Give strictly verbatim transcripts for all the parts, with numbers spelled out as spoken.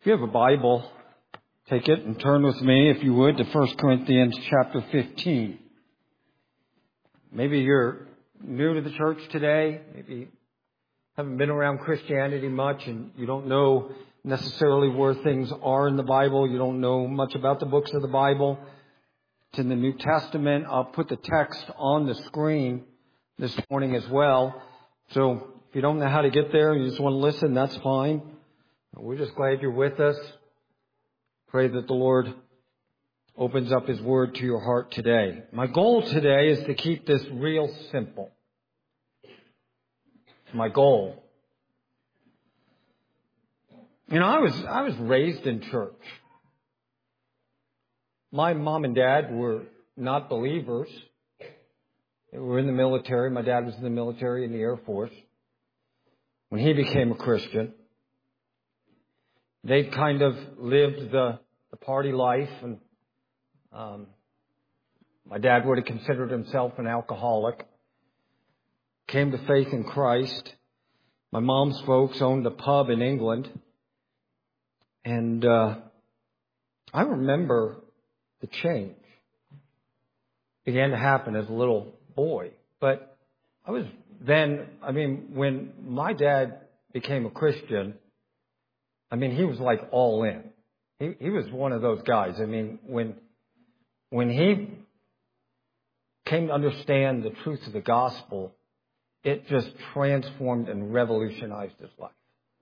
If you have a Bible, take it and turn with me, if you would, to First Corinthians chapter fifteen. Maybe you're new to the church today. Maybe haven't been around Christianity much and you don't know necessarily where things are in the Bible. You don't know much about the books of the Bible. It's in the New Testament. I'll put the text on the screen this morning as well. So if you don't know how to get there and you just want to listen, that's fine. We're just glad you're with us. Pray that the Lord opens up His Word to your heart today. My goal today is to keep this real simple. It's my goal. You know, I was I was raised in church. My mom and dad were not believers. They were in the military. My dad was in the military in the Air Force. When he became a Christian, they kind of lived the, the party life, and um, my dad would have considered himself an alcoholic. Came to faith in Christ. My mom's folks owned a pub in England, and uh, I remember the change began to happen as a little boy. But I was then, I mean, when my dad became a Christian, I mean, he was like all in. He, he was one of those guys. I mean, when, when he came to understand the truth of the gospel, it just transformed and revolutionized his life.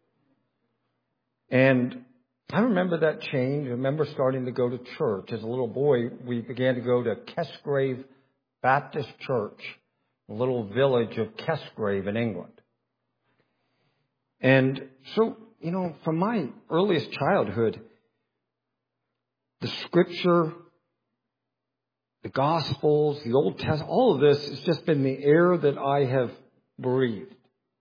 And I remember that change. I remember starting to go to church. As a little boy, we began to go to Kesgrave Baptist Church, a little village of Kesgrave in England. And so, you know, from my earliest childhood, the Scripture, the Gospels, the Old Testament, all of this has just been the air that I have breathed.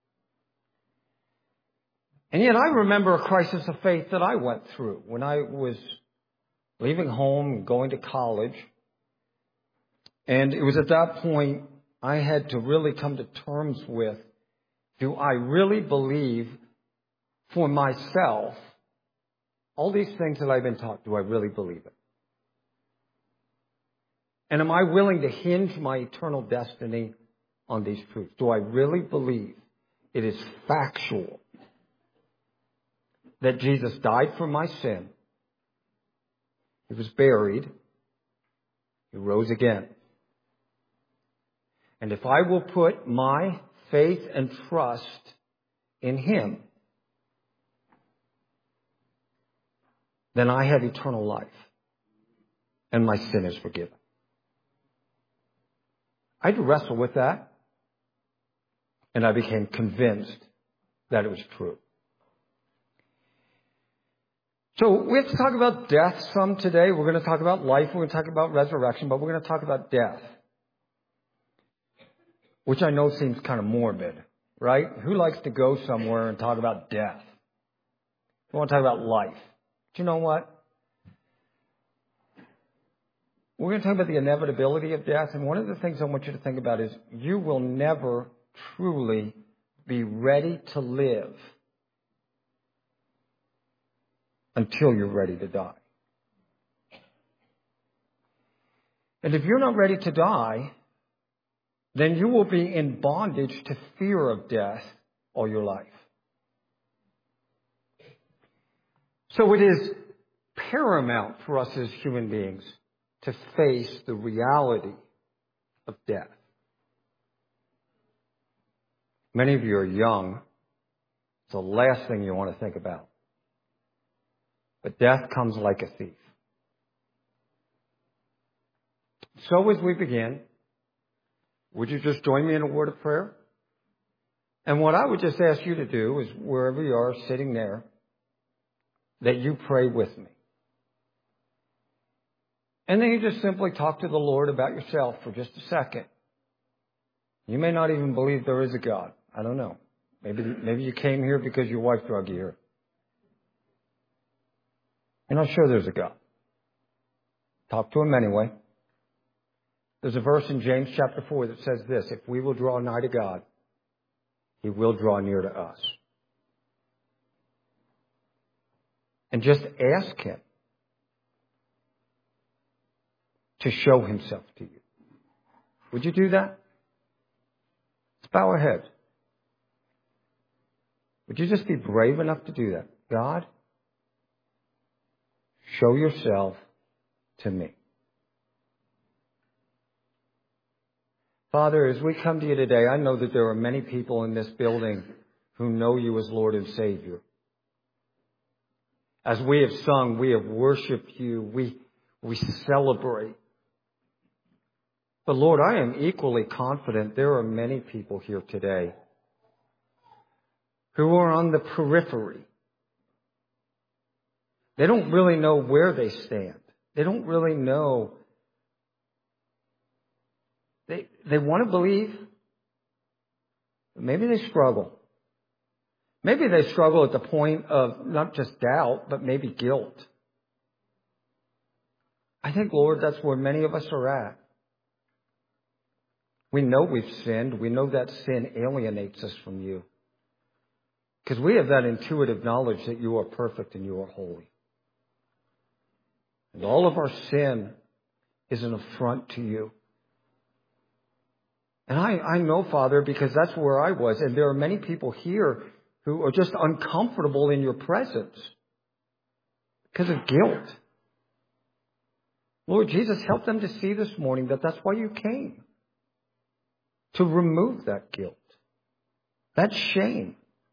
And yet I remember a crisis of faith that I went through when I was leaving home and going to college. And it was at that point I had to really come to terms with, do I really believe for myself all these things that I've been taught? Do I really believe it? And am I willing to hinge my eternal destiny on these truths? Do I really believe it is factual that Jesus died for my sin, He was buried, He rose again? And if I will put my faith and trust in Him, then I have eternal life and my sin is forgiven. I had to wrestle with that, and I became convinced that it was true. So we have to talk about death some today. We're going to talk about life. We're going to talk about resurrection, but we're going to talk about death, which I know seems kind of morbid, right? Who likes to go somewhere and talk about death? We want to talk about life. But you know what? We're going to talk about the inevitability of death, and one of the things I want you to think about is you will never truly be ready to live until you're ready to die. And if you're not ready to die, then you will be in bondage to fear of death all your life. So it is paramount for us as human beings to face the reality of death. Many of you are young. It's the last thing you want to think about. But death comes like a thief. So as we begin, would you just join me in a word of prayer? And what I would just ask you to do is, wherever you are sitting there, that you pray with me. And then you just simply talk to the Lord about yourself for just a second. You may not even believe there is a God. I don't know. Maybe, maybe you came here because your wife drug you here. You're not sure there's a God. Talk to Him anyway. There's a verse in James chapter four that says this: if we will draw nigh to God, He will draw near to us. and just ask Him to show Himself to you. Would you do that? Let's bow our heads. Would you just be brave enough to do that? God, show yourself to me. Father, as we come to you today, I know that there are many people in this building who know you as Lord and Savior. As we have sung, we have worshiped you, we, we celebrate. But Lord, I am equally confident there are many people here today who are on the periphery. They don't really know where they stand. They don't really know. They, they want to believe, but maybe they struggle. Maybe they struggle at the point of not just doubt, but maybe guilt. I think, Lord, that's where many of us are at. We know we've sinned. We know that sin alienates us from you. Because we have that intuitive knowledge that you are perfect and you are holy. And all of our sin is an affront to you. And I, I know, Father, because that's where I was. And there are many people here who are just uncomfortable in your presence because of guilt. Lord Jesus, help them to see this morning that that's why you came. To remove that guilt, that shame.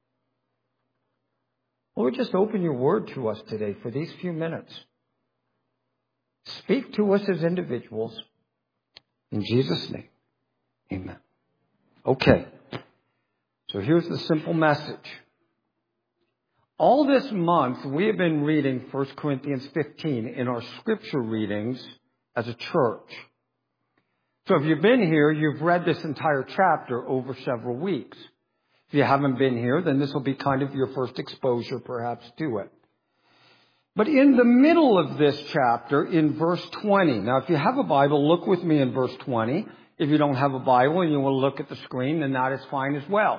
Lord, just open your word to us today for these few minutes. Speak to us as individuals. In Jesus' name, amen. Okay, so here's the simple message. All this month, we have been reading First Corinthians fifteen in our scripture readings as a church. So if you've been here, you've read this entire chapter over several weeks. If you haven't been here, then this will be kind of your first exposure perhaps to it. But in the middle of this chapter, in verse twenty, now if you have a Bible, look with me in verse twenty. If you don't have a Bible and you want to look at the screen, then that is fine as well.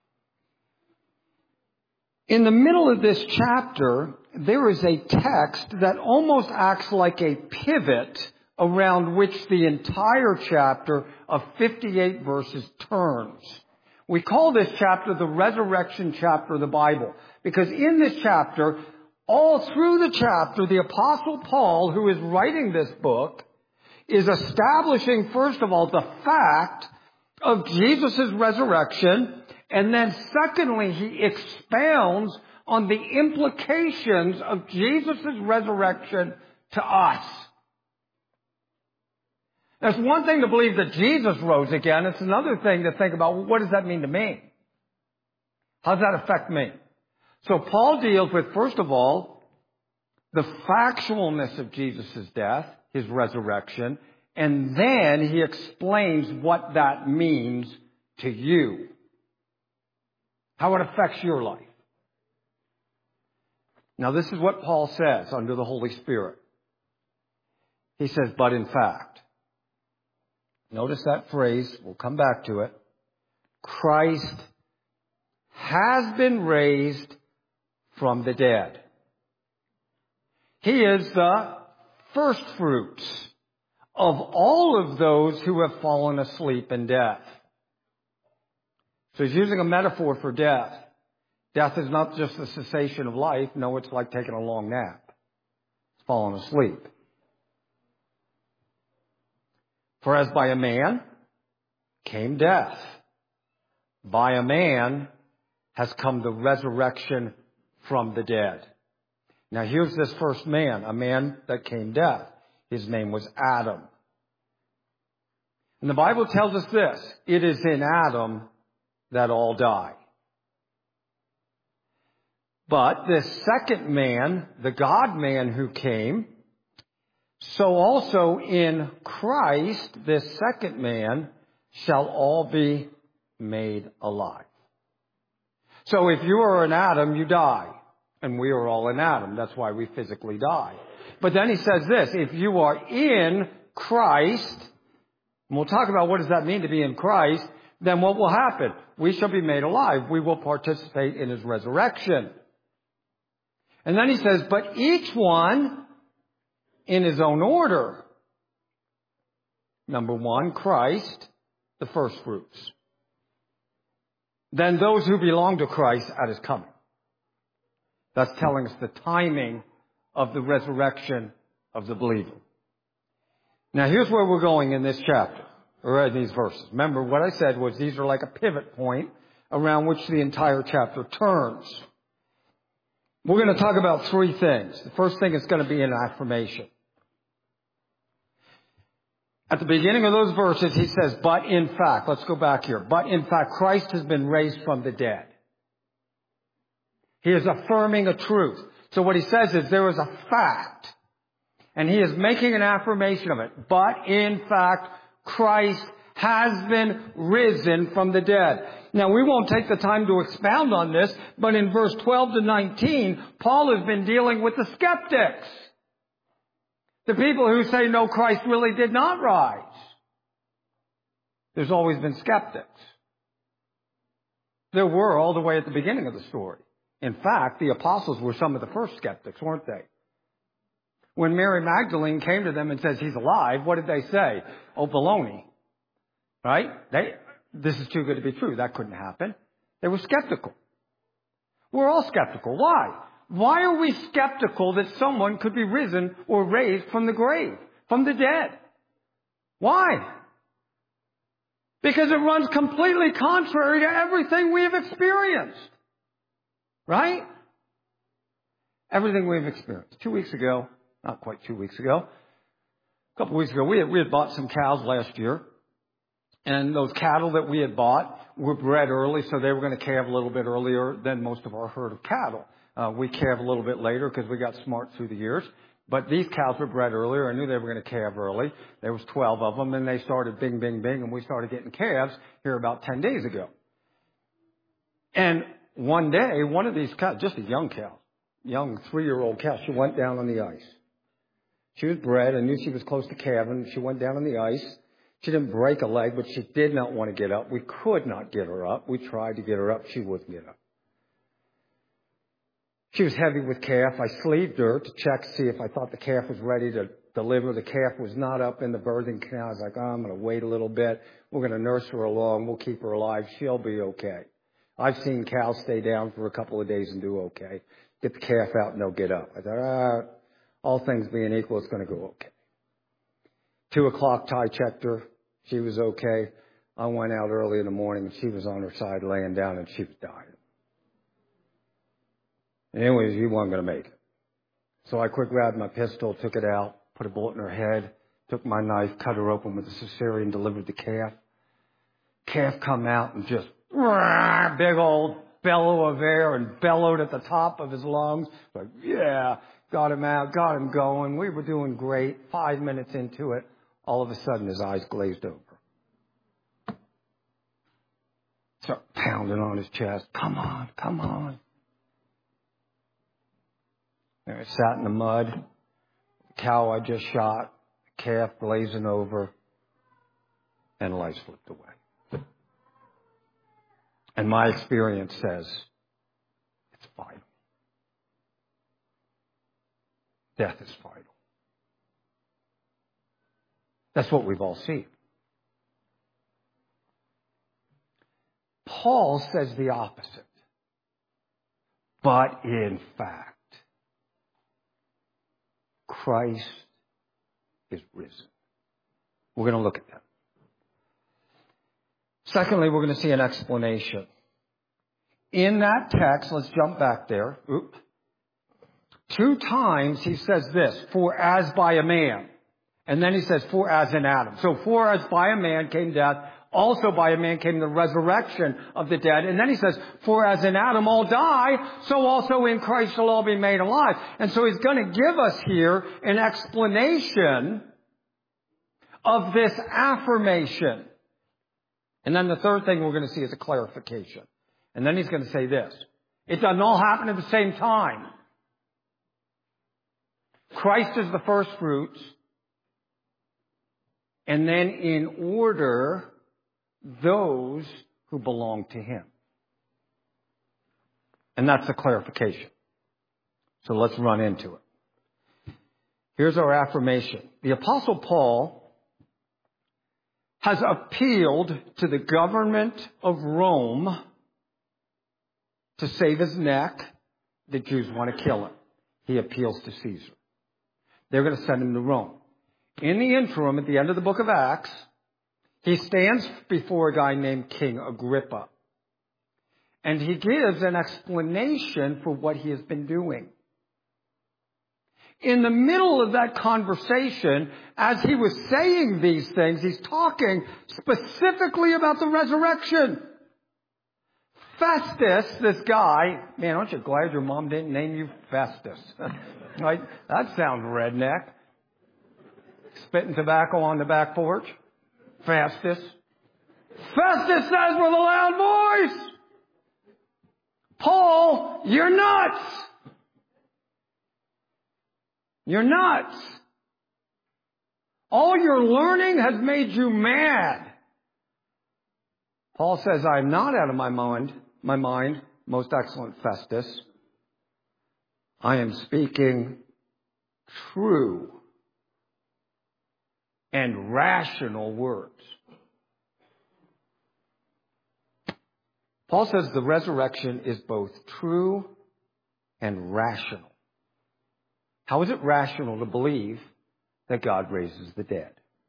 In the middle of this chapter, there is a text that almost acts like a pivot around which the entire chapter of fifty-eight verses turns. We call this chapter the resurrection chapter of the Bible, because in this chapter, all through the chapter, the Apostle Paul, who is writing this book, is establishing, first of all, the fact of Jesus' resurrection, and then secondly, he expounds on the implications of Jesus' resurrection to us. It's one thing to believe that Jesus rose again. It's another thing to think about, well, what does that mean to me? How does that affect me? So Paul deals with, first of all, the factualness of Jesus' death, his resurrection, and then he explains what that means to you. How it affects your life. Now this is what Paul says under the Holy Spirit. He says, but in fact. Notice that phrase. We'll come back to it. Christ has been raised from the dead. He is the first fruits of all of those who have fallen asleep in death. So he's using a metaphor for death. Death is not just the cessation of life. No, it's like taking a long nap. It's falling asleep. For as by a man came death, by a man has come the resurrection from the dead. Now here's this first man, a man that came death. His name was Adam. And the Bible tells us this, it is in Adam that all die. But this second man, the God-man who came, so also in Christ, this second man, shall all be made alive. So if you are in Adam, you die. And we are all in Adam. That's why we physically die. But then he says this, if you are in Christ, and we'll talk about what does that mean to be in Christ, then what will happen? We shall be made alive. We will participate in his resurrection. And then he says, but each one in his own order. Number one, Christ, the first fruits. Then those who belong to Christ at his coming. That's telling us the timing of the resurrection of the believer. Now here's where we're going in this chapter, or in these verses. Remember, what I said was these are like a pivot point around which the entire chapter turns. We're going to talk about three things. The first thing is going to be an affirmation. At the beginning of those verses, he says, but in fact, let's go back here. But in fact, Christ has been raised from the dead. He is affirming a truth. So what he says is there is a fact. And he is making an affirmation of it. But in fact, Christ has been risen from the dead. Now, we won't take the time to expound on this, but in verse twelve to nineteen, Paul has been dealing with the skeptics. The people who say, no, Christ really did not rise. There's always been skeptics. There were all the way at the beginning of the story. In fact, the apostles were some of the first skeptics, weren't they? When Mary Magdalene came to them and says, he's alive, what did they say? Oh, baloney. Right? They, this is too good to be true. That couldn't happen. They were skeptical. We're all skeptical. Why? Why are we skeptical that someone could be risen or raised from the grave, from the dead? Why? Because it runs completely contrary to everything we have experienced. Right? Everything we've experienced. Two weeks ago, not quite two weeks ago, a couple of weeks ago, we had, we had bought some cows last year. And those cattle that we had bought were bred early, so they were going to calve a little bit earlier than most of our herd of cattle. Uh, we calve a little bit later because we got smart through the years. But these cows were bred earlier. I knew they were going to calve early. There was twelve of them, and they started bing, bing, bing, and we started getting calves here about ten days ago. And one day, one of these cows, just a young cow, young three-year-old cow, she went down on the ice. She was bred. I knew she was close to calving. She went down on the ice. She didn't break a leg, but she did not want to get up. We could not get her up. We tried to get her up. She wouldn't get up. She was heavy with calf. I sleeved her to check to see if I thought the calf was ready to deliver. The calf was not up in the birthing canal. I was like, oh, I'm going to wait a little bit. We're going to nurse her along. We'll keep her alive. She'll be okay. I've seen cows stay down for a couple of days and do okay. Get the calf out and they'll get up. I thought, ah, all things being equal, it's going to go okay. Two o'clock, Ty checked her. She was okay. I went out early in the morning and she was on her side laying down and she was dying. Anyways, she wasn't going to make it. So I quick grabbed my pistol, took it out, put a bullet in her head, took my knife, cut her open with a cesarean, delivered the calf. Calf come out and just big old bellow of air and bellowed at the top of his lungs. Like, yeah, got him out, got him going. We were doing great. Five minutes into it, all of a sudden his eyes glazed over. Start pounding on his chest. Come on, come on. There I sat in the mud. The cow I just shot, the calf glazing over, and life slipped away. And my experience says it's vital. Death is vital. That's what we've all seen. Paul says the opposite. But in fact, Christ is risen. We're going to look at that. Secondly, we're going to see an explanation. In that text, let's jump back there. Oop. Two times he says this, for as by a man. And then he says, for as in Adam. So for as by a man came death, also by a man came the resurrection of the dead. And then he says, for as in Adam all die, so also in Christ shall all be made alive. And so he's going to give us here an explanation of this affirmation. And then the third thing we're going to see is a clarification. And then he's going to say this. It doesn't all happen at the same time. Christ is the first fruits. And then in order, those who belong to him. And that's the clarification. So let's run into it. Here's our affirmation. The Apostle Paul has appealed to the government of Rome to save his neck. The Jews want to kill him. He appeals to Caesar. They're going to send him to Rome. In the interim, at the end of the book of Acts, he stands before a guy named King Agrippa. And he gives an explanation for what he has been doing. In the middle of that conversation, as he was saying these things, he's talking specifically about the resurrection. Festus, this guy, man, aren't you glad your mom didn't name you Festus? Right? That sounds redneck. Spitting tobacco on the back porch. Festus. Festus says with a loud voice, Paul, you're nuts. You're nuts. All your learning has made you mad. Paul says, I'm not out of my mind, my mind, most excellent Festus. I am speaking true and rational words. Paul says the resurrection is both true and rational. How is it rational to believe that God raises the dead?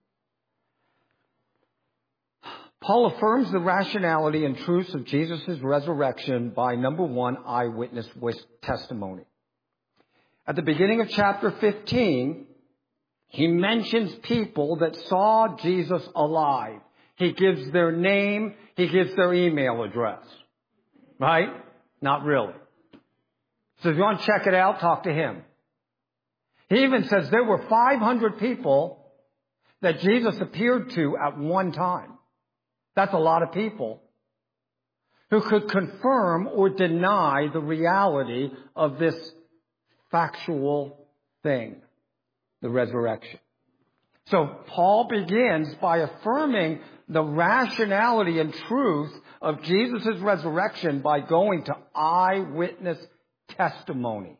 Paul affirms the rationality and truth of Jesus' resurrection by, number one, eyewitness testimony. At the beginning of chapter fifteen, he mentions people that saw Jesus alive. He gives their name. He gives their email address. Right? Not really. So if you want to check it out, talk to him. He even says there were five hundred people that Jesus appeared to at one time. That's a lot of people who could confirm or deny the reality of this factual thing, the resurrection. So Paul begins by affirming the rationality and truth of Jesus' resurrection by going to eyewitness testimony.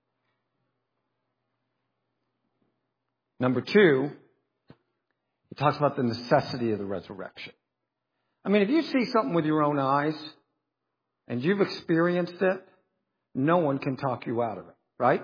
Number two, he talks about the necessity of the resurrection. I mean, if you see something with your own eyes and you've experienced it, no one can talk you out of it, right?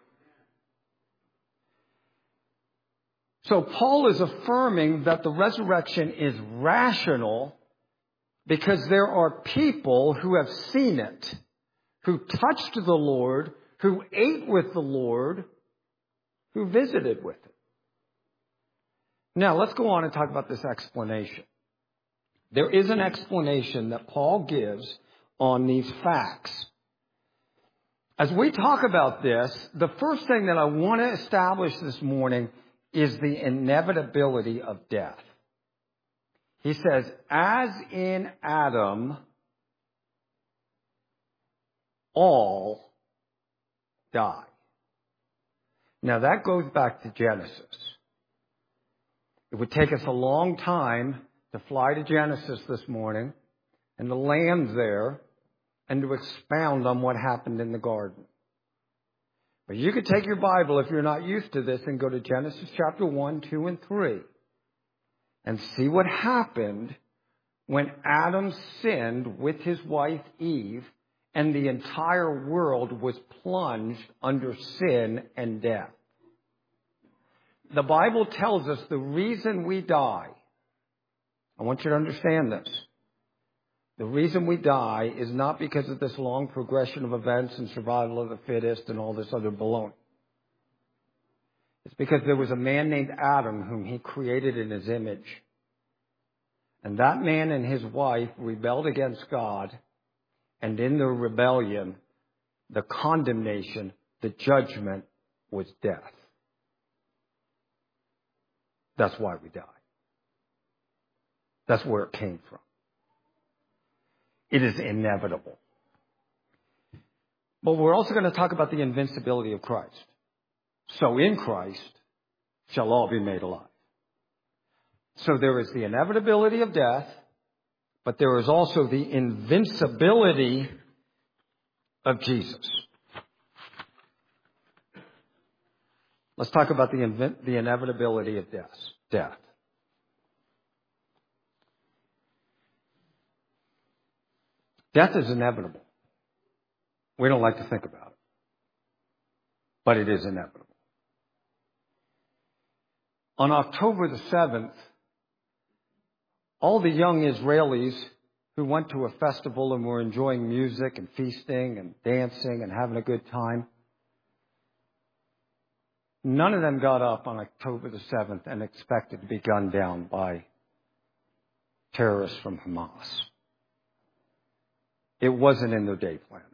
So Paul is affirming that the resurrection is rational because there are people who have seen it, who touched the Lord, who ate with the Lord, who visited with it. Now, let's go on and talk about this explanation. There is an explanation that Paul gives on these facts. As we talk about this, the first thing that I want to establish this morning is the inevitability of death. He says, as in Adam, all die. Now that goes back to Genesis. It would take us a long time to fly to Genesis this morning and to land there and to expound on what happened in the garden. But you could take your Bible, if you're not used to this, and go to Genesis chapter one, two, and three and see what happened when Adam sinned with his wife Eve and the entire world was plunged under sin and death. The Bible tells us the reason we die, I want you to understand this. The reason we die is not because of this long progression of events and survival of the fittest and all this other baloney. It's because there was a man named Adam whom he created in his image. And that man and his wife rebelled against God. And in their rebellion, the condemnation, the judgment was death. That's why we die. That's where it came from. It is inevitable. But we're also going to talk about the invincibility of Christ. So in Christ shall all be made alive. So there is the inevitability of death, but there is also the invincibility of Jesus. Let's talk about the, inv- the inevitability of death. Death. Death is inevitable. We don't like to think about it, but it is inevitable. On October the seventh, all the young Israelis who went to a festival and were enjoying music and feasting and dancing and having a good time, none of them got up on October the seventh and expected to be gunned down by terrorists from Hamas. It wasn't in their day planner.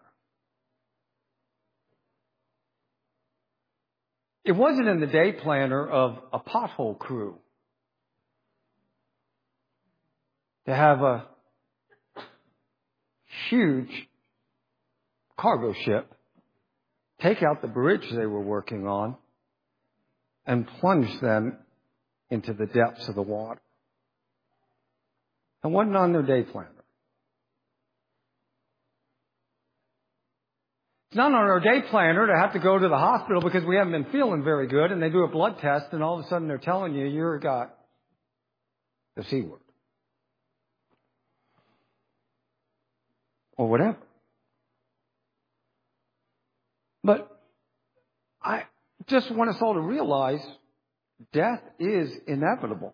It wasn't in the day planner of a pothole crew to have a huge cargo ship take out the bridge they were working on and plunge them into the depths of the water. It wasn't on their day planner. It's not on our day planner to have to go to the hospital because we haven't been feeling very good, and they do a blood test, and all of a sudden they're telling you you've got the C word. Or whatever. But I just want us all to realize death is inevitable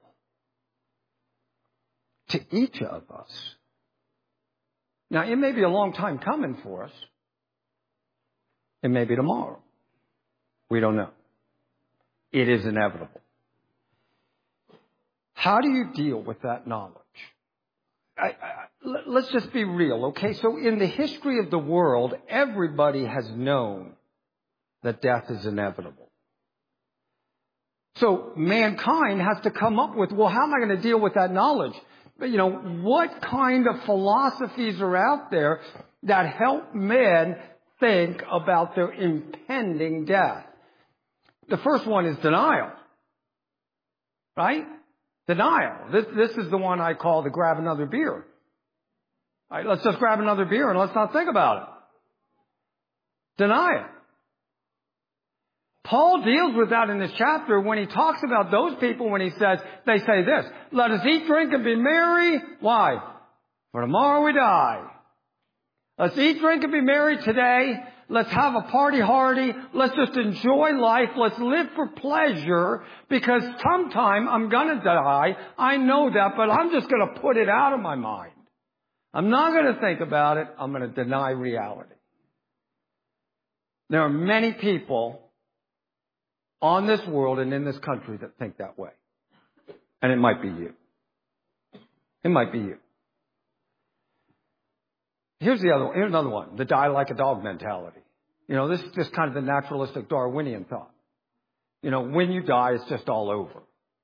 to each of us. Now, it may be a long time coming for us. It may be tomorrow. We don't know. It is inevitable. How do you deal with that knowledge? I, I, let's just be real, okay? So in the history of the world, everybody has known that death is inevitable. So mankind has to come up with, well, how am I going to deal with that knowledge? But, you know, what kind of philosophies are out there that help men think about their impending death? The first one is denial. Right? Denial. This, this is the one I call the grab another beer. All right, let's just grab another beer and let's not think about it. Denial. Paul deals with that in this chapter when he talks about those people when he says, they say this, let us eat, drink, and be merry. Why? For tomorrow we die. Let's eat, drink, and be merry today. Let's have a party hardy. Let's just enjoy life. Let's live for pleasure because sometime I'm going to die. I know that, but I'm just going to put it out of my mind. I'm not going to think about it. I'm going to deny reality. There are many people on this world and in this country that think that way. And it might be you. It might be you. Here's the other one. Here's another one. The die like a dog mentality. You know, this is just kind of the naturalistic Darwinian thought. You know, when you die, it's just all over.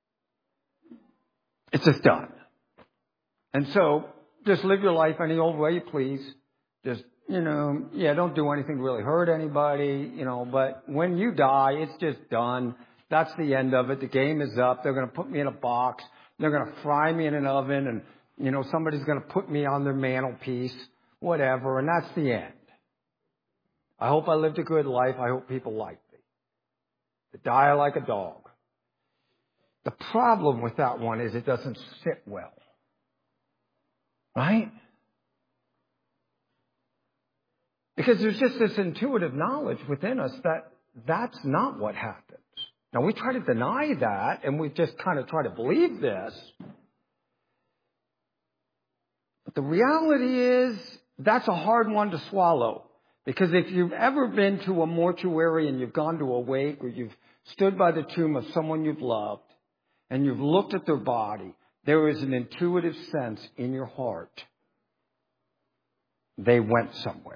It's just done. And so, just live your life any old way you please. Just, you know, yeah, don't do anything to really hurt anybody, you know, but when you die, it's just done. That's the end of it. The game is up. They're going to put me in a box. They're going to fry me in an oven and, you know, somebody's going to put me on their mantelpiece. Whatever, and that's the end. I hope I lived a good life. I hope people like me. To die like a dog. The problem with that one is it doesn't sit well. Right? Because there's just this intuitive knowledge within us that that's not what happens. Now, we try to deny that, and we just kind of try to believe this. But the reality is, that's a hard one to swallow. Because if you've ever been to a mortuary and you've gone to a wake or you've stood by the tomb of someone you've loved and you've looked at their body, there is an intuitive sense in your heart they went somewhere.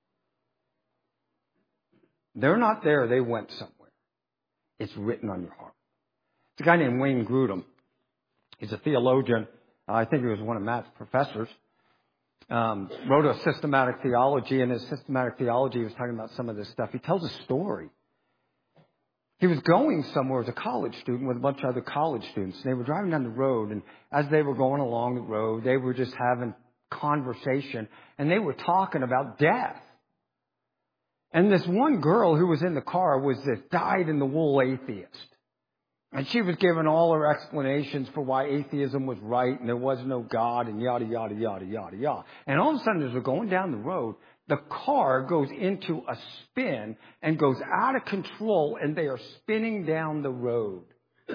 They're not there, they went somewhere. It's written on your heart. It's a guy named Wayne Grudem. He's a theologian. I think he was one of Matt's professors. Um, wrote a systematic theology. In his systematic theology, he was talking about some of this stuff. He tells a story. He was going somewhere as a college student with a bunch of other college students. And they were driving down the road, and as they were going along the road, they were just having conversation, and they were talking about death. And this one girl who was in the car was this dyed-in-the-wool atheist. And she was giving all her explanations for why atheism was right and there was no God and yada, yada, yada, yada, yada. And all of a sudden, as they're going down the road, the car goes into a spin and goes out of control, and they are spinning down the road.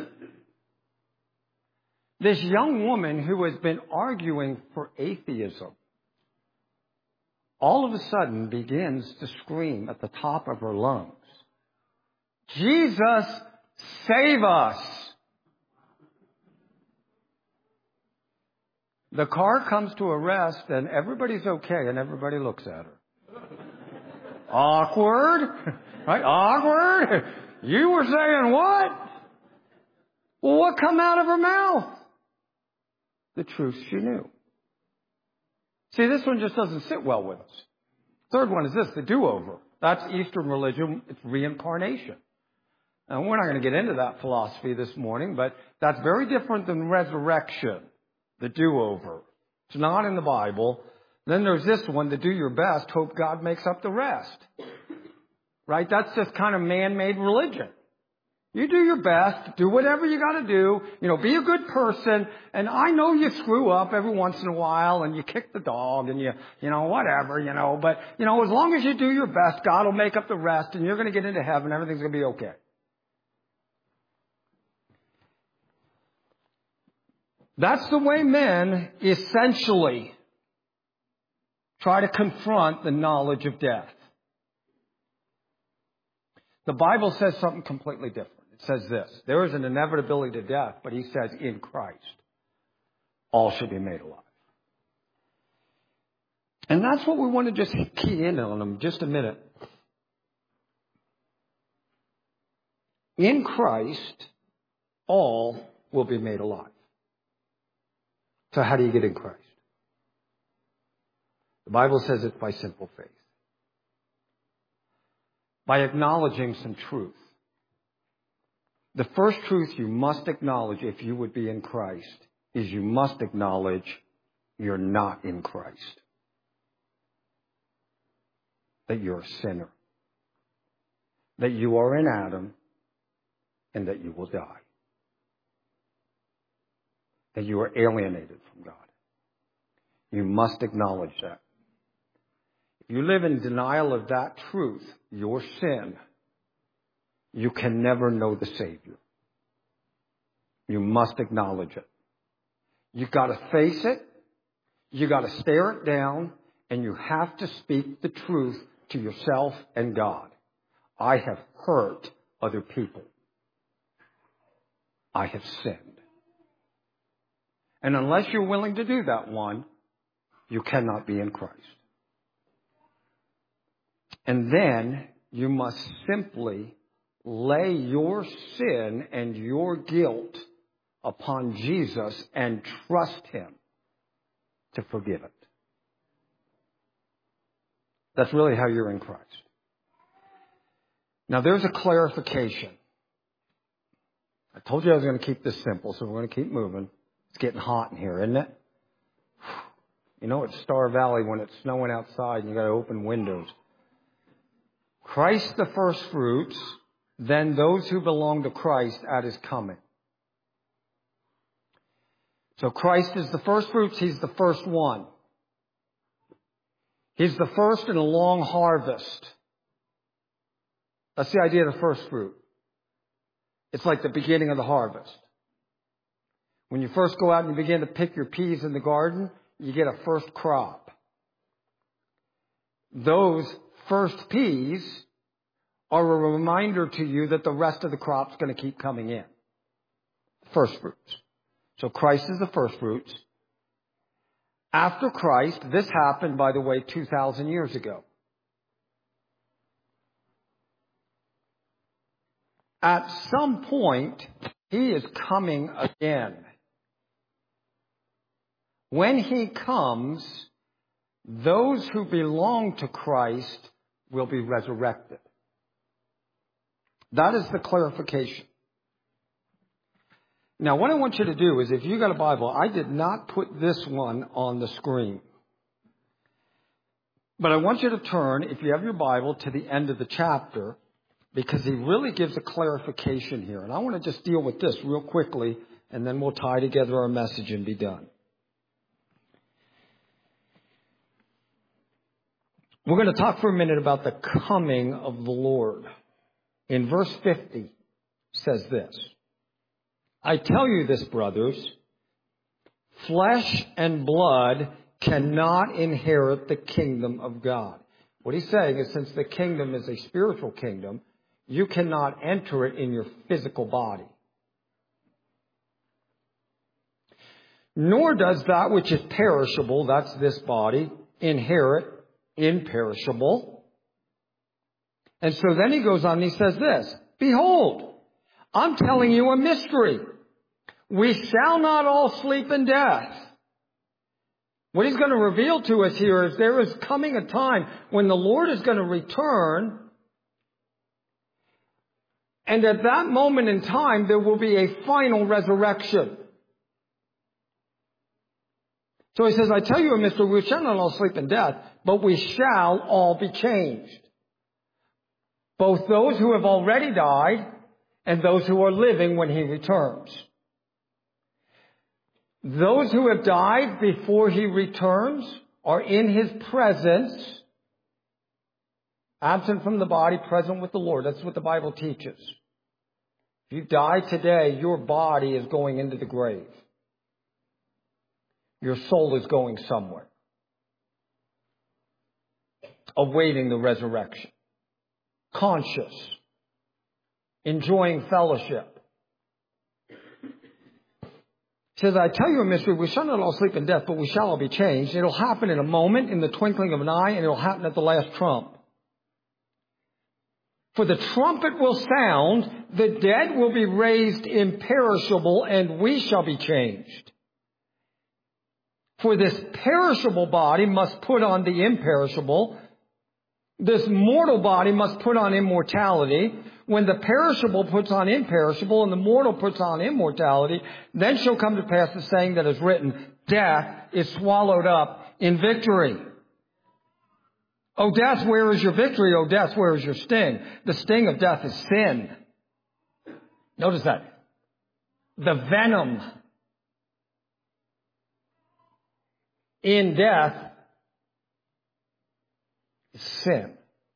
This young woman who has been arguing for atheism all of a sudden begins to scream at the top of her lungs, "Jesus, save us!" The car comes to a rest, and everybody's okay, and everybody looks at her. Awkward, right? Awkward. You were saying what? Well, what come out of her mouth? The truth she knew. See, this one just doesn't sit well with us. Third one is this, the do-over. That's Eastern religion. It's reincarnation. Now, we're not going to get into that philosophy this morning, but that's very different than resurrection, the do-over. It's not in the Bible. Then there's this one, the do your best, hope God makes up the rest. Right? That's just kind of man-made religion. You do your best, do whatever you got to do, you know, be a good person, and I know you screw up every once in a while, and you kick the dog, and you, you know, whatever, you know, but, you know, as long as you do your best, God will make up the rest, and you're going to get into heaven, everything's going to be okay. That's the way men essentially try to confront the knowledge of death. The Bible says something completely different. It says this, there is an inevitability to death, but he says in Christ, all should be made alive. And that's what we want to just key in on them just a minute. In Christ, all will be made alive. So how do you get in Christ? The Bible says it's by simple faith. By acknowledging some truth. The first truth you must acknowledge if you would be in Christ is you must acknowledge you're not in Christ. That you're a sinner. That you are in Adam and that you will die. That you are alienated from God. You must acknowledge that. If you live in denial of that truth, your sin, you can never know the Savior. You must acknowledge it. You've got to face it. You've got to stare it down. And you have to speak the truth to yourself and God. I have hurt other people. I have sinned. And unless you're willing to do that one, you cannot be in Christ. And then you must simply lay your sin and your guilt upon Jesus and trust Him to forgive it. That's really how you're in Christ. Now there's a clarification. I told you I was going to keep this simple, so we're going to keep moving. It's getting hot in here, isn't it? You know, it's Star Valley when it's snowing outside and you got to open windows. Christ the first fruits, then those who belong to Christ at His coming. So Christ is the first fruits. He's the first one. He's the first in a long harvest. That's the idea of the first fruit. It's like the beginning of the harvest. When you first go out and you begin to pick your peas in the garden, you get a first crop. Those first peas are a reminder to you that the rest of the crop's going to keep coming in. First fruits. So Christ is the first fruits. After Christ, this happened, by the way, two thousand years ago. At some point, He is coming again. When He comes, those who belong to Christ will be resurrected. That is the clarification. Now, what I want you to do is, if you got a Bible, I did not put this one on the screen. But I want you to turn, if you have your Bible, to the end of the chapter, because he really gives a clarification here. And I want to just deal with this real quickly, and then we'll tie together our message and be done. We're going to talk for a minute about the coming of the Lord. In verse fifty, says this, I tell you this, brothers, flesh and blood cannot inherit the kingdom of God. What he's saying is, since the kingdom is a spiritual kingdom, you cannot enter it in your physical body. Nor does that which is perishable, that's this body, inherit imperishable. And so then he goes on and he says this, behold, I'm telling you a mystery. We shall not all sleep in death. What he's going to reveal to us here is there is coming a time when the Lord is going to return. And at that moment in time, there will be a final resurrection. So he says, I tell you a mystery, we shall not all sleep in death, but we shall all be changed. Both those who have already died and those who are living when he returns. Those who have died before he returns are in his presence, absent from the body, present with the Lord. That's what the Bible teaches. If you die today, your body is going into the grave. Your soul is going somewhere, awaiting the resurrection, conscious, enjoying fellowship. He says, I tell you a mystery, we shall not all sleep in death, but we shall all be changed. It'll happen in a moment, in the twinkling of an eye, and it'll happen at the last trump. For the trumpet will sound, the dead will be raised imperishable, and we shall be changed. For this perishable body must put on the imperishable. This mortal body must put on immortality. When the perishable puts on imperishable and the mortal puts on immortality, then shall come to pass the saying that is written, death is swallowed up in victory. O death, where is your victory? O death, where is your sting? The sting of death is sin. Notice that. The venom in death is sin.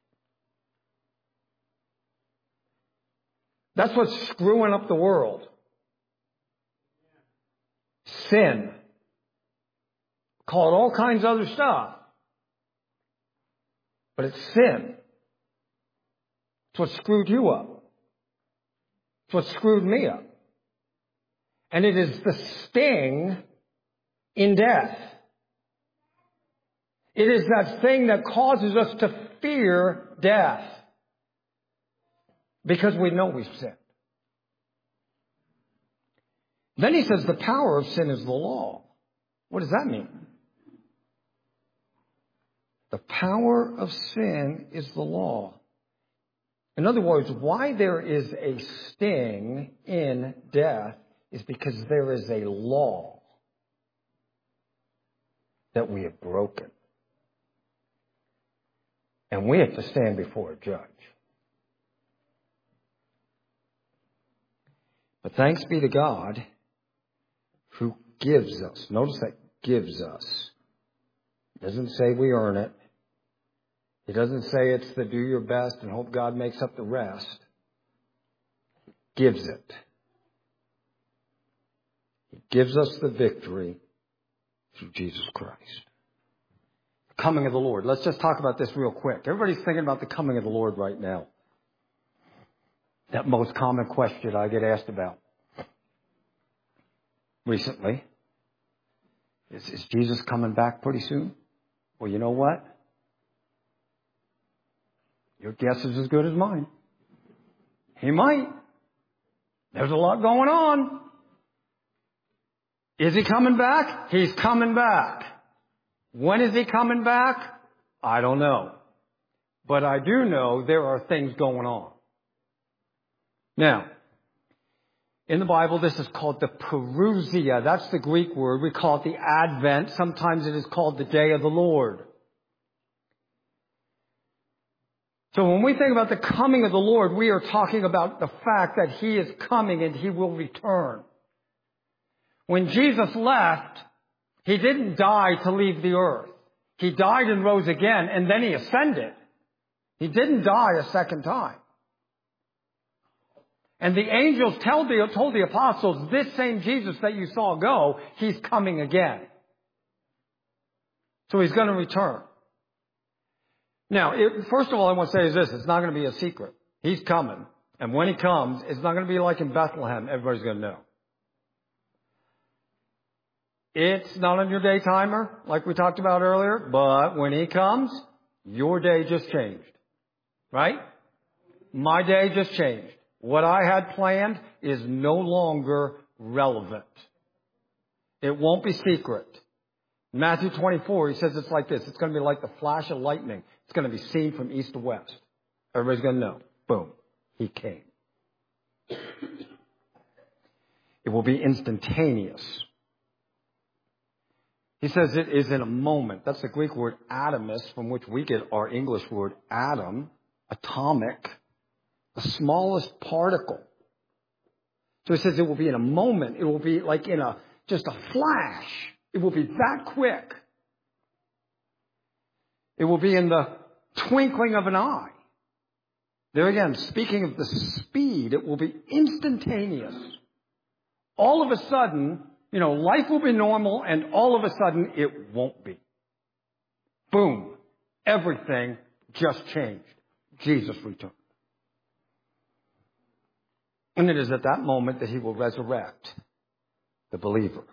That's what's screwing up the world. Sin. Call it all kinds of other stuff. But it's sin. It's what screwed you up. It's what screwed me up. And it is the sting in death. It is that thing that causes us to fear death. Because we know we've sinned. Then he says the power of sin is the law. What does that mean? The power of sin is the law. In other words, why there is a sting in death is because there is a law that we have broken. And we have to stand before a judge. But thanks be to God who gives us. Notice that gives us. It doesn't say we earn it. It doesn't say it's the do your best and hope God makes up the rest. He gives it. He gives us the victory through Jesus Christ. The coming of the Lord. Let's just talk about this real quick. Everybody's thinking about the coming of the Lord right now. That most common question I get asked about recently is, is Jesus coming back pretty soon? Well, you know what? Your guess is as good as mine. He might. There's a lot going on. Is he coming back? He's coming back. When is he coming back? I don't know. But I do know there are things going on. Now, in the Bible, this is called the Parousia. That's the Greek word. We call it the Advent. Sometimes it is called the Day of the Lord. So when we think about the coming of the Lord, we are talking about the fact that He is coming and He will return. When Jesus left, He didn't die to leave the earth. He died and rose again, and then He ascended. He didn't die a second time. And the angels told the, told the apostles, this same Jesus that you saw go, He's coming again. So He's going to return. Now, it, first of all, I want to say is this. It's not going to be a secret. He's coming. And when He comes, it's not going to be like in Bethlehem. Everybody's going to know. It's not on your day timer, like we talked about earlier. But when He comes, your day just changed. Right? My day just changed. What I had planned is no longer relevant. It won't be secret. Matthew twenty-four, He says it's like this. It's going to be like the flash of lightning. It's going to be seen from east to west. Everybody's going to know. Boom. He came. It will be instantaneous. He says it is in a moment. That's the Greek word atomus, from which we get our English word atom, atomic, the smallest particle. So He says it will be in a moment. It will be like in a, just a flash. It will be that quick. It will be in the twinkling of an eye. There again, speaking of the speed, it will be instantaneous. All of a sudden, you know, life will be normal, and all of a sudden it won't be. Boom. Everything just changed. Jesus returned. And it is at that moment that He will resurrect the believer.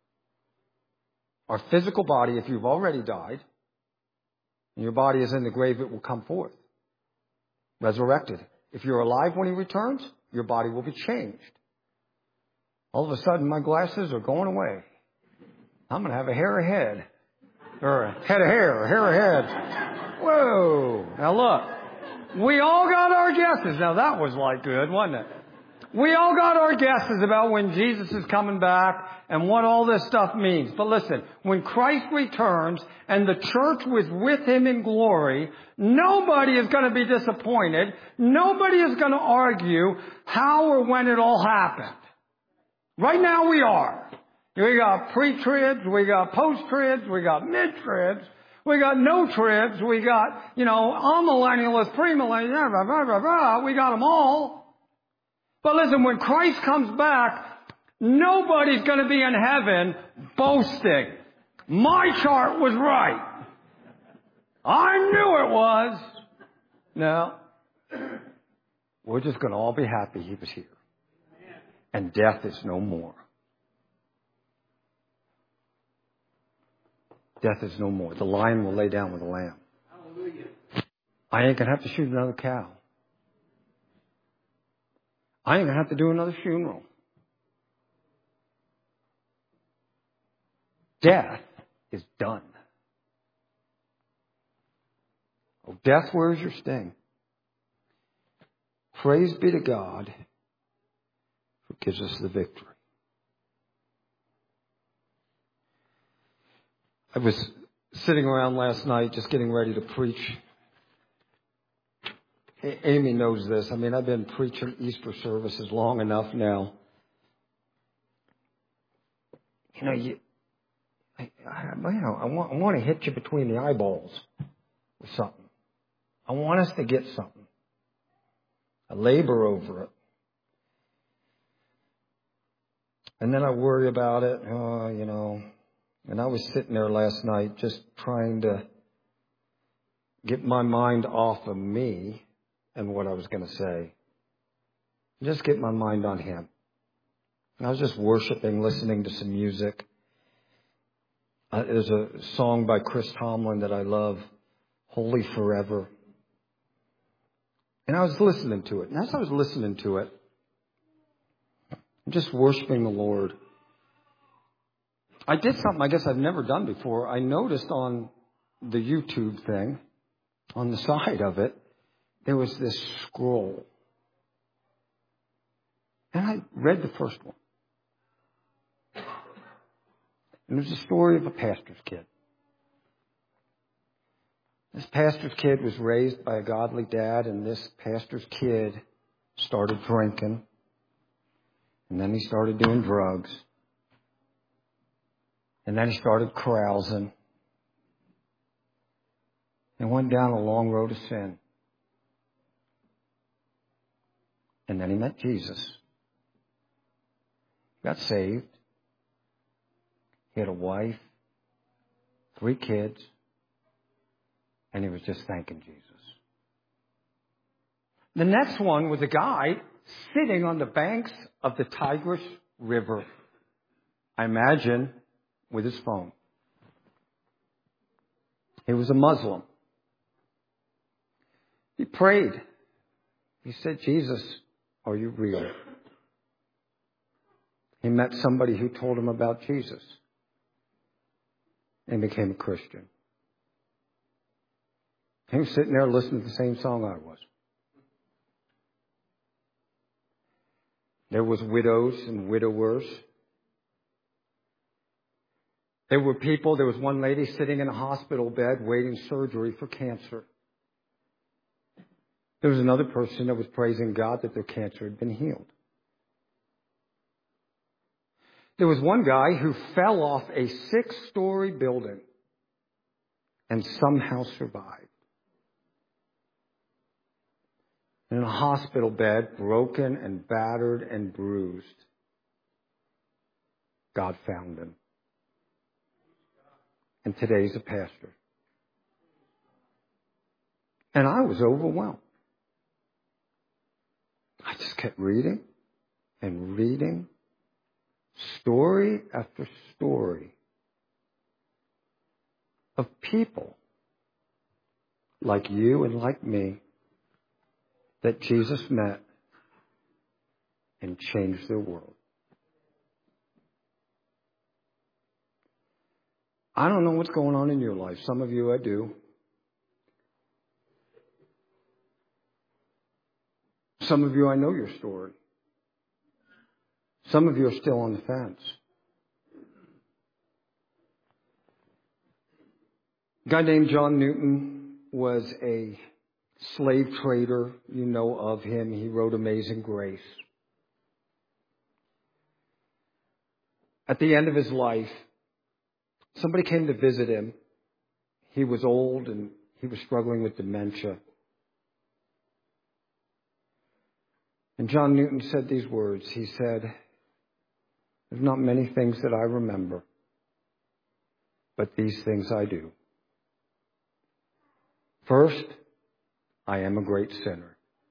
Our physical body, if you've already died, and your body is in the grave, it will come forth. Resurrected. If you're alive when He returns, your body will be changed. All of a sudden, my glasses are going away. I'm going to have a hair ahead. Or a head of hair, a hair ahead. Whoa. Now look. We all got our guesses. Now that was like good, wasn't it? We all got our guesses about when Jesus is coming back and what all this stuff means. But listen, when Christ returns and the church was with Him in glory, nobody is going to be disappointed. Nobody is going to argue how or when it all happened. Right now we are. We got pre-tribs, we got post-tribs, we got mid-tribs, we got no-tribs, we got, you know, amillennialists, premillennialists, blah, blah, blah, blah. We got them all. But listen, when Christ comes back, nobody's going to be in heaven boasting. My chart was right. I knew it was. No. We're just going to all be happy He was here. And death is no more. Death is no more. The lion will lay down with the lamb. Hallelujah. I ain't going to have to shoot another cow. I ain't going to have to do another funeral. Death is done. Oh, death, where's your sting? Praise be to God who gives us the victory. I was sitting around last night just getting ready to preach. Amy knows this. I mean, I've been preaching Easter services long enough now. You know, you, I, I, you know, I want, I want to hit you between the eyeballs with something. I want us to get something. I labor over it. And then I worry about it, oh, you know. And I was sitting there last night just trying to get my mind off of me and what I was going to say. Just get my mind on Him. And I was just worshiping, listening to some music. Uh, there's a song by Chris Tomlin that I love, Holy Forever. And I was listening to it. And as I was listening to it, I'm just worshiping the Lord. I did something I guess I've never done before. I noticed on the YouTube thing, on the side of it, there was this scroll. And I read the first one. And it was the story of a pastor's kid. This pastor's kid was raised by a godly dad, and this pastor's kid started drinking. And then he started doing drugs. And then he started carousing. And went down a long road of sin. And then he met Jesus. Got saved. He had a wife, three kids, and he was just thanking Jesus. The next one was a guy sitting on the banks of the Tigris River, I imagine, with his phone. He was a Muslim. He prayed. He said, Jesus, are you real? He met somebody who told him about Jesus and became a Christian. He was sitting there listening to the same song I was. There was widows and widowers. There were people, there was one lady sitting in a hospital bed waiting surgery for cancer. There was another person that was praising God that their cancer had been healed. There was one guy who fell off a six-story building and somehow survived. In a hospital bed, broken and battered and bruised, God found him. And today he's a pastor. And I was overwhelmed. I just kept reading and reading, story after story of people like you and like me that Jesus met and changed their world. I don't know what's going on in your life. Some of you I do. Some of you I know your story. Some of you are still on the fence. A guy named John Newton was a slave trader. You know of him. He wrote Amazing Grace. At the end of his life, somebody came to visit him. He was old and he was struggling with dementia. And John Newton said these words. He said, "There's not many things that I remember, but these things I do. First, I am a great sinner.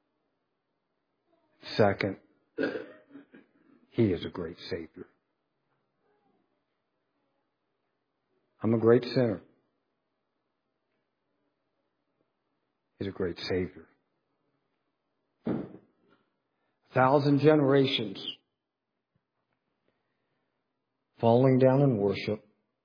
Second, He is a great Savior. I'm a great sinner. He's a great Savior. A thousand generations falling down in worship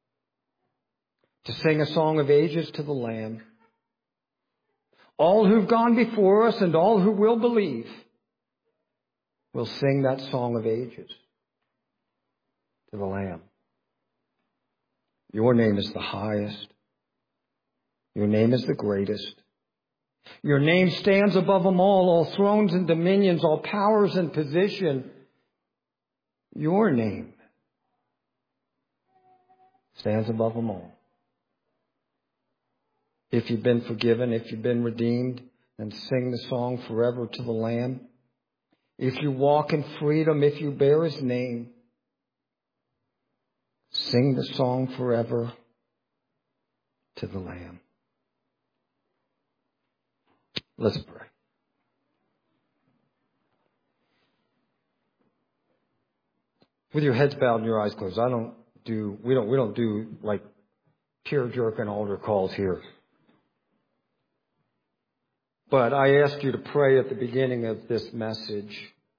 to sing a song of ages to the Lamb. All who've gone before us and all who will believe will sing that song of ages to the Lamb. Your name is the highest. Your name is the greatest. Your name stands above them all, all thrones and dominions, all powers and position. Your name stands above them all. If you've been forgiven, if you've been redeemed, then sing the song forever to the Lamb. If you walk in freedom, if you bear His name, sing the song forever to the Lamb. Let's pray. With your heads bowed and your eyes closed, I don't do, we don't, we don't do like tear-jerking altar calls here. But I ask you to pray at the beginning of this message.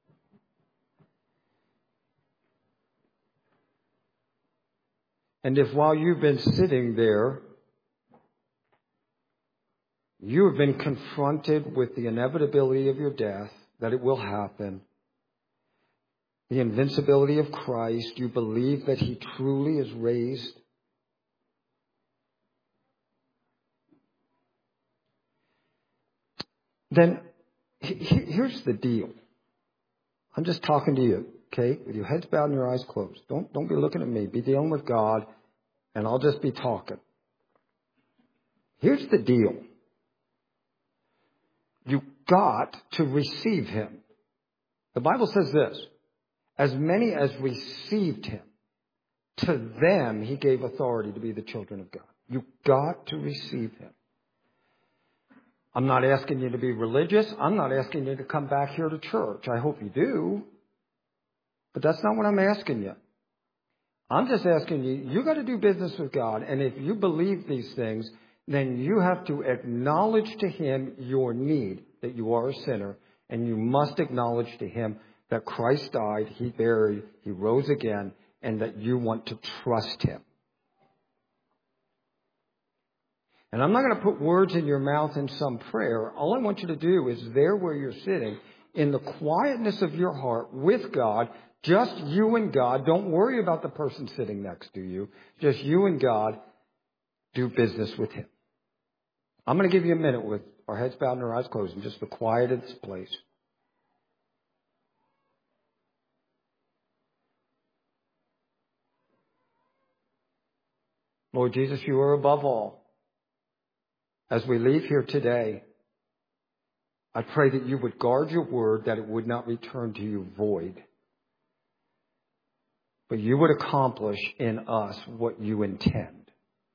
And if while you've been sitting there, you have been confronted with the inevitability of your death, that it will happen, the invincibility of Christ, you believe that He truly is raised, then he- he- here's the deal. I'm just talking to you, okay? With your heads bowed and your eyes closed. Don't, don't be looking at me. Be dealing with God, and I'll just be talking. Here's the deal. You got to receive him. The Bible says this, as many as received him, to them he gave authority to be the children of God. You got to receive him. I'm not asking you to be religious. I'm not asking you to come back here to church. I hope you do. But that's not what I'm asking you. I'm just asking you, you got to do business with God. And if you believe these things, then you have to acknowledge to him your need, that you are a sinner. And you must acknowledge to him that Christ died, he buried, he rose again, and that you want to trust him. And I'm not going to put words in your mouth in some prayer. All I want you to do is there where you're sitting, in the quietness of your heart with God, just you and God. Don't worry about the person sitting next to you. Just you and God. Do business with him. I'm going to give you a minute with our heads bowed and our eyes closed in just the quiet of this place. Lord Jesus, you are above all. As we leave here today, I pray that you would guard your word, that it would not return to you void. But you would accomplish in us what you intend.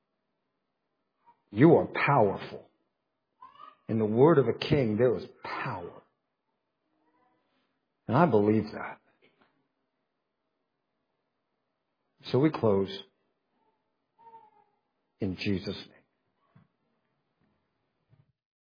You are powerful. In the word of a king, there is power. And I believe that. So we close in Jesus' name.